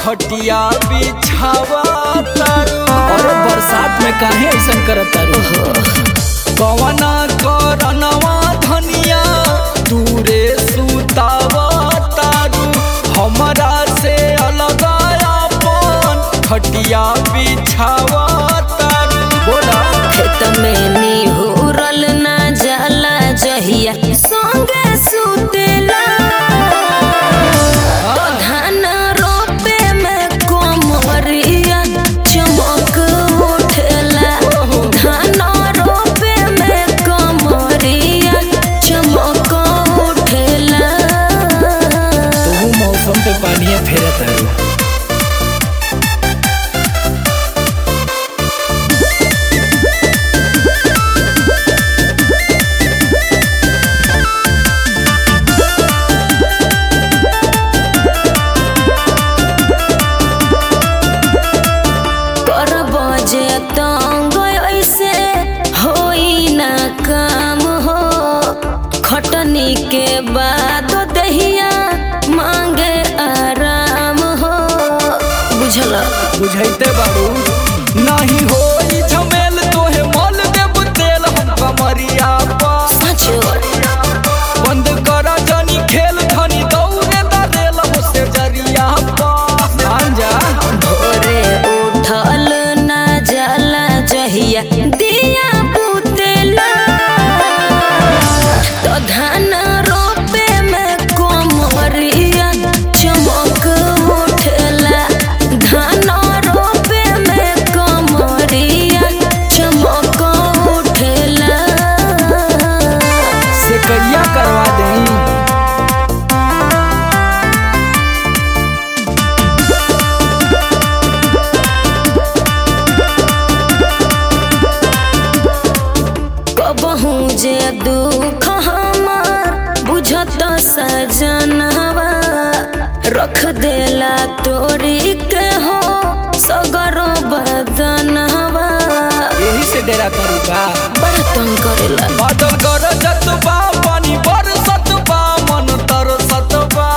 खटिया बिछावा तारू। अरे बरसात में काहे ऐसा करत तारू? कवना करनवा धनिया दूरे सुतावा तारू। हमरा से अलग अपन खटिया बिछावा तारू। बोला खेत में निहुरल ना जाला जहिया संगे सुतेला। तो धान रोपे में कोमरिया चमक उठेला। धान रोपे में कोमरिया चमक उठेला। तू मौसम पे पानी फेरत तारू। खटनी के बाद दहिया मांगे आराम हो। बुझला बुझाइते बाबू नहीं होई झमेल तोहे मोल देब तेल हम कमरिया पा। बंद कर जनी खेल धनी दौड़े दरेल मुझसे जरिया पा। जा भोरे उठल ना जाला जहिया दिया बुतेला। तो धान रोपे में कोमरिया चमक उठेला। धान रोपे में कोमरिया चमक उठेला। से करिया करवा दें। कबहू जे दुख हमार बुझत सजनवा। रख देला तोरी के हो सगरो बदनवा। यही से डेरा करू का बड़ा तंग करेला। बादल कर जतबा पानी बरसतबा मन तरसतबा।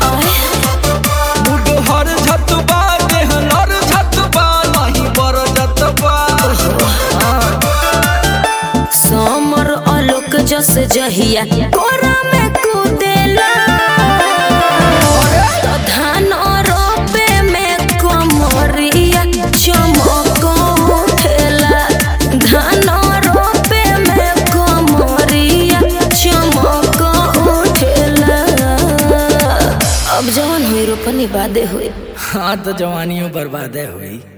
बुढ़ हर झतबा देहनर झतबा नहीं बर जतबा। समर आलोक जस जहिया कोरा में कूदेला। तो धान रोपे में कोमरिया चमक उठेला। धान रोपे में कोमरिया चमक उठेला। अब जवान हुई रोपनी बादे हुई। हाँ तो जवानियों बर्बादे हुई।